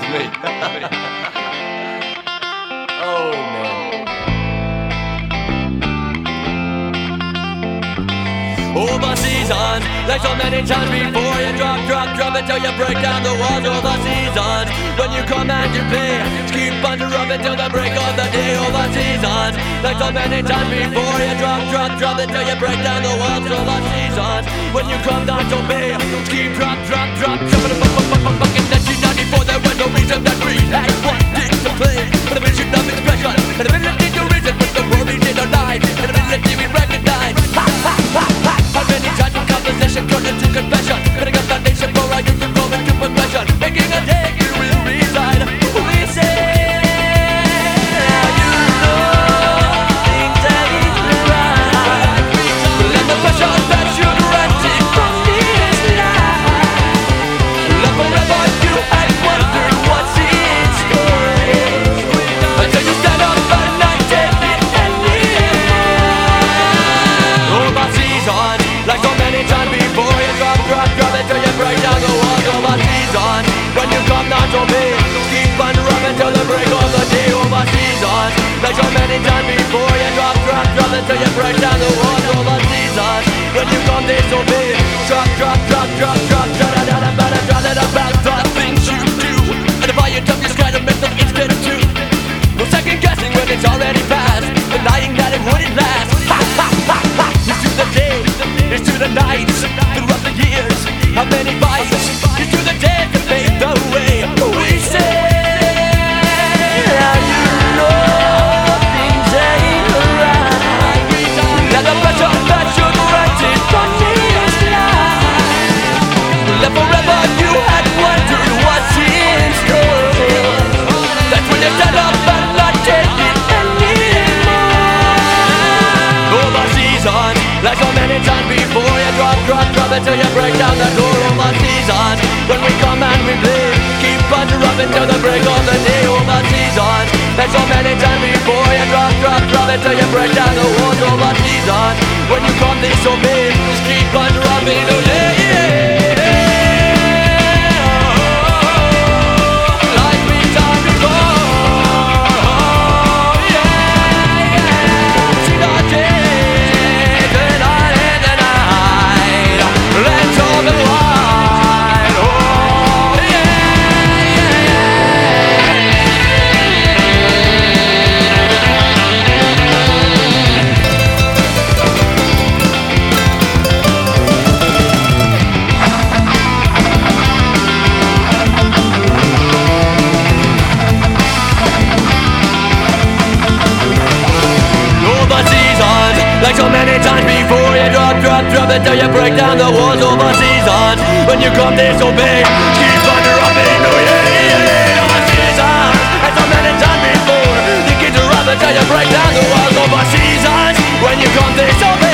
me. Oh man. Overseas on, like so many times before. You drop until you break down the walls. Overseas on, when you come and you play, keep on rubbing till the break of the day. Overseas on, like so many times before. You drop until you break down the walls. Overseas on, when you come down to pay, keep drop, jumping the bucket that you 94. There was no reason that we had wanted to play, but a vision of expression and a ability to reason with the world we did our life, and a ability we recognize. How many times in composition turned into confession, putting a foundation for our youth to grow into progression, making a day you will reside. We say until you break down the walls. Overseas on, when you come disobey, drop about the things you do, and the volume of your sky to make them instant too. No second guessing when it's already past, denying that it wouldn't last. It's to the day, it's to the nights, throughout the years, how many fights. It's to the day to pave the way. We say until you break down the door. Overseas on, when we come and we play, keep on rubbing till the break of the day. Overseas on, like so many times before. You drop until you break down the walls. Overseas on, when you come disobey, just keep on rubbing, oh yeah. Like we done before, yeah. See the day, the night and the night. Let's all the wide, oh Overseas on, like so many times before. You drop until you break down the walls. Overseas on, when you come disobey, keep on rubbing, oh yeah. Overseas on, like so many times before. You keep to rub until you break down the walls. Overseas on, when you come disobey.